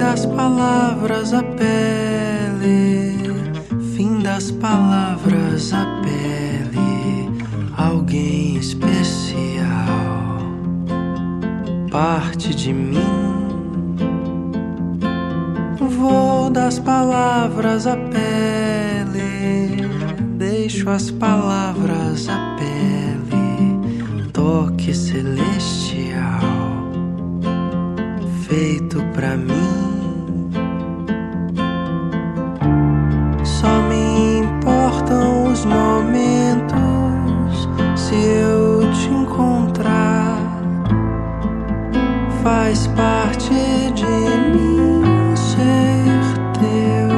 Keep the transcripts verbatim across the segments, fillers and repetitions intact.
das palavras a pele, fim das palavras a pele, alguém especial, parte de mim. Vou das palavras a pele, deixo as palavras a pele, toque celestial, feito pra mim. Só me importam os momentos, se eu te encontrar, faz parte de mim ser teu.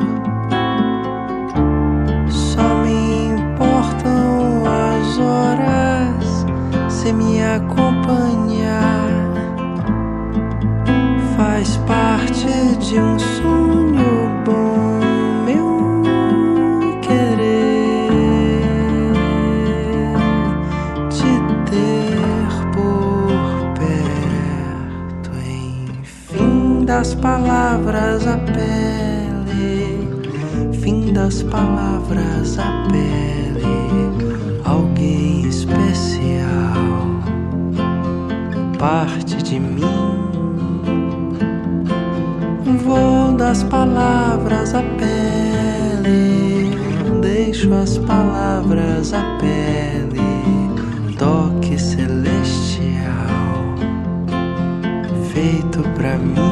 Só me importam as horas, se me acompanhar, faz parte de um sonho bom, meu querer te ter por perto. Enfim das palavras a pele, fim das palavras a pele, alguém especial, parte de mim. Vou das palavras a pele, deixo as palavras a pele, toque celestial, feito pra mim.